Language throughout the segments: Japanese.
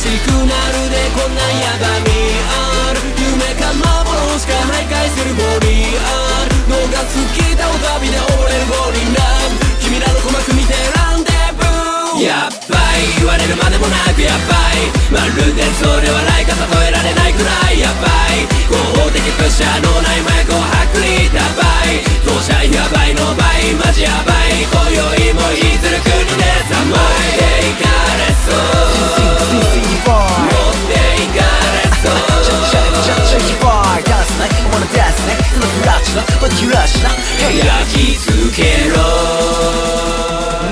しくなるでこんなやばみある夢か幻か徘徊するボディあるのが好きだお旅で溺れるボディラブ君らの鼓膜見てランデブーやっばい言われるまでもなくやっばいまるでそれはないか例えられないくらいやばい合法的プッシャーのない麻薬を剥離やばい当社やばいの倍マジやばい今宵もいずる国で寒いでいかれそう持っていかれそうシャキバーダンスねお前のダンスねそのフラッシュなボディラッシュな焼き付けろ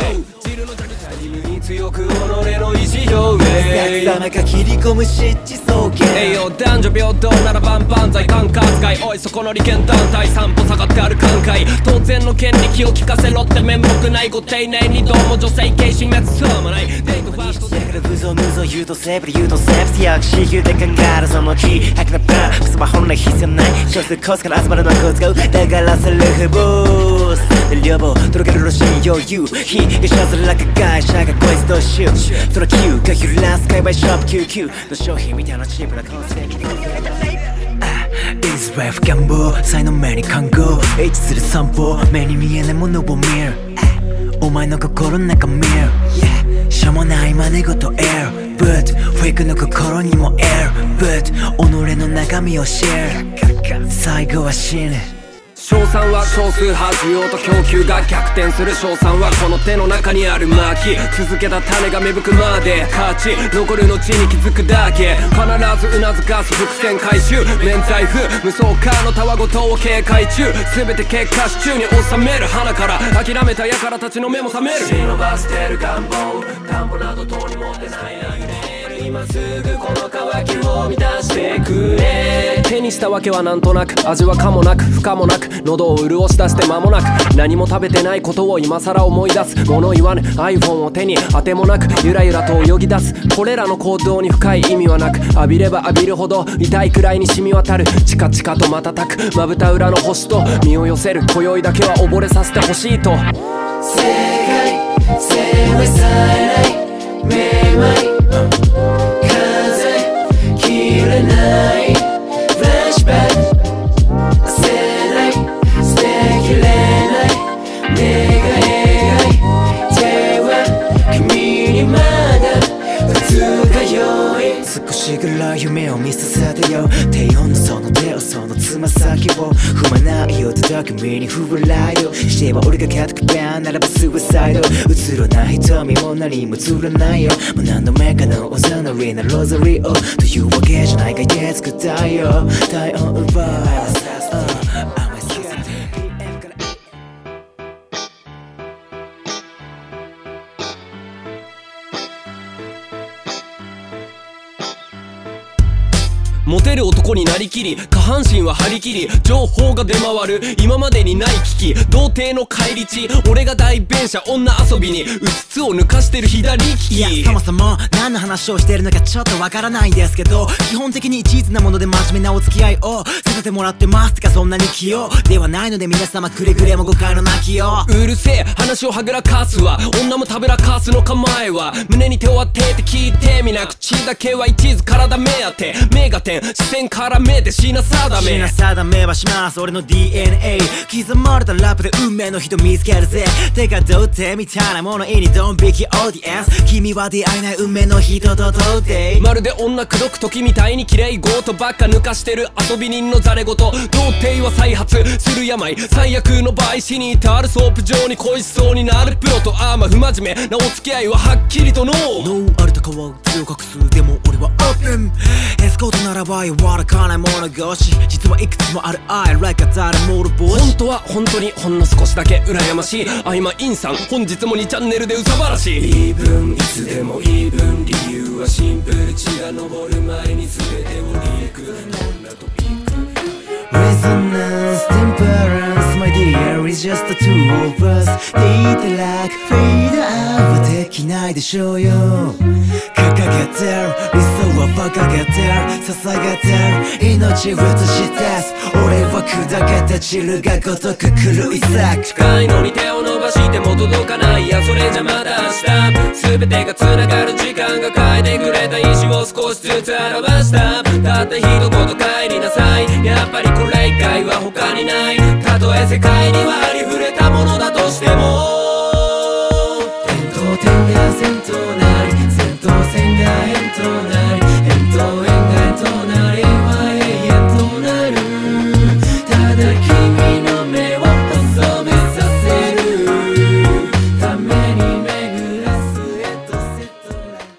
強く己の意志表明さなか切り込む湿地草原栄養男女平等なら万々歳感化扱いおいそこの利権団体散歩下がってある感慨当然の権利気を利かせろって面目ないご丁寧にどうも女性系死滅そうもないデートファーストだから無造無造言うとセーブで言うとセーブ強く支給で考えるその気吐くなバークソは本来必要ない少数コースから集まるのはこつがだからセルフボースで両方届ける路線余裕非がシャツラッカ会社がこいつとシューその Q が揺らす界隈ショップ99の商品みたいなチープなコンセプトIs life 願望才能目に看護一致する散歩目に見えないものを見るお前の心の中見るしょうもない真似事 Air But フェイクの心にも Air But 己の中身をシェア最後は死ぬ賞賛は少数派需要と供給が逆転する賞賛はこの手の中にある巻き続けた種が芽吹くまで勝ち残る後に気づくだけ必ずうなずかす伏線回収免罪符無双化のたわごとを警戒中全て結果支柱に収める花から諦めた輩たちの目も覚める忍ばせてる願望田んぼなどとに持ってないな今すぐこの渇きを満たしてくれ手にしたわけはなんとなく味はかもなく不可もなく喉を潤し出して間もなく何も食べてないことを今更思い出す物言わぬ iPhone を手に当てもなくゆらゆらと泳ぎ出すこれらの行動に深い意味はなく浴びれば浴びるほど痛いくらいに染み渡るチカチカと瞬くまぶた裏の星と身を寄せる今宵だけは溺れさせてほしいと世界性はさえないめまい風切れないフラッシュバック焦れない捨てきれない願い手は君にまだ二日酔い少しぐらい夢を見させてよ低音のその手をそのつま先を踏まないよ届く身にフライドしては俺が勝ってくべならばスーサイド映らない瞳も何も映らないよもう何度目かのおざなりなロザリオというわけじゃないかいて作ったよ体温奪いモテる男になりきり下半身は張り切り情報が出回る今までにない危機童貞の返り血俺が代弁者女遊びにうつつを抜かしてる左利きいやそもそも何の話をしてるのかちょっとわからないんですけど基本的に一途なもので真面目なお付き合いをさせてもらってますがそんなに器用ではないので皆様くれぐれも誤解のなきようるせえ話をはぐらかすわ女もたぶらかすの構えは胸に手を当てて聞いてみな口だけは一途体目当て目が点視線から目で品定め品定めはします俺の DNA 刻まれたラップで運命の人見つけるぜてか童貞みたいなものにドン引きオーディエンス君は出会えない運命の人と童貞まるで女口説く時みたいに綺麗事ばっか抜かしてる遊び人のザレ言童貞は再発する病最悪の場合死に至るソープ状に恋しそうになるプロと不真面目なお付き合いははっきりとノーあるとかは強隠すでも俺はオープンエスコートならば柔らかない物腰実はいくつもある愛 like a 誰もる帽子本当は本当にほんの少しだけ羨ましいアイマインさん本日も2チャンネルでうさばらしいイーブンいつでもイーブン理由はシンプル血が昇る前に全てをリークこんなトピック Resonance, temperance, my dear is just the two of us Date like fade out はできないでしょうよ掲げてる理想は馬鹿げてる捧げてる命を映し出す俺は砕けた汁がごとく狂い咲く。 近いのに手を伸ばしても届かない、いやそれじゃまだ明日。全てが繋がる時間が変えてくれた意志を少しずつ表した。たった一言帰りなさい、やっぱりこれ以外は他にない。たとえ世界にはありふれたものだとしても、点と点が線となり、線と線が円となり、円と円が円となり、円は永遠となる。ただ君の目を細めさせるために巡らすエトセト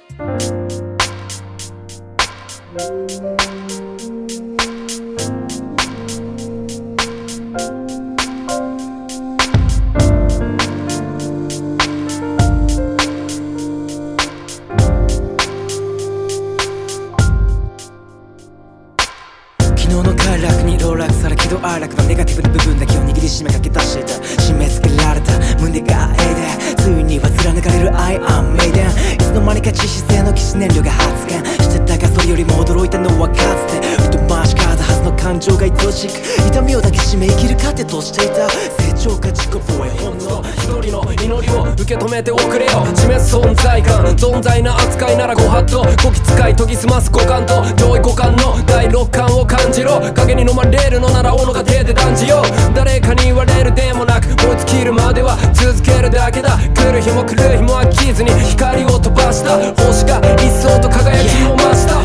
昨日の快楽に籠絡され喜怒哀楽のネガティブな部分だけを握りしめかけ出していた。締め付けられた胸がエイデン、ついには貫かれる I am Maiden。 いつの間にか致死性の基地燃料が発現してたが、それよりも驚いたのはかつて疎ましかったはずの感情が愛しく、痛みを抱きしめ生きる糧としていた。成長か自己防衛本能、 一人の祈りを受け止めておくれよ。示す存在感、存在な扱いならご法度、こき使い研ぎ澄ます五感と上位互換の第六感を感じろ。影に飲まれるのなら己が手で断じよう。誰かに言われるでもなく、燃え尽きるまでは続けるだけだ。来る日も来る日も飽きずに光を飛ばした。星が一層と輝きを増した。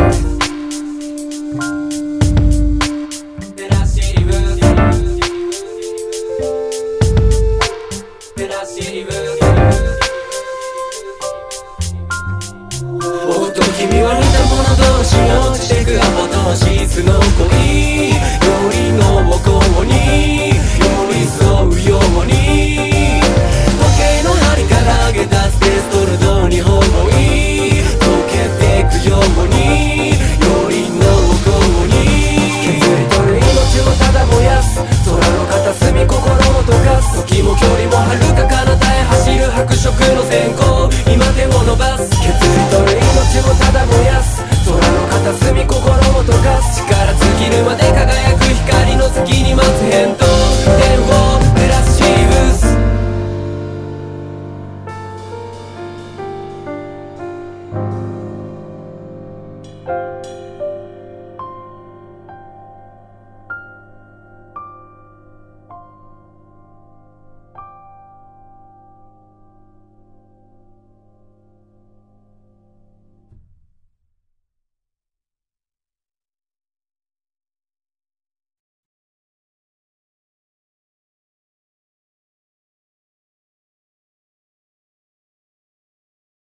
おっと君は似た者同士落ちてくアポ同士、素の恋よりの向こうに寄り添うように、時計の針から上げ出すデストルドに思い溶けてくように、よりの向こうに削り取る命をただ燃やす。空の片隅心も溶かす。時も距離も遥か彼方へ走る白色の閃光、今手を伸ばす。削り取る命をただ燃やす。空の片隅心も溶かす。力尽きるまで輝く光の先に待つ返答、点を照らすシーブス。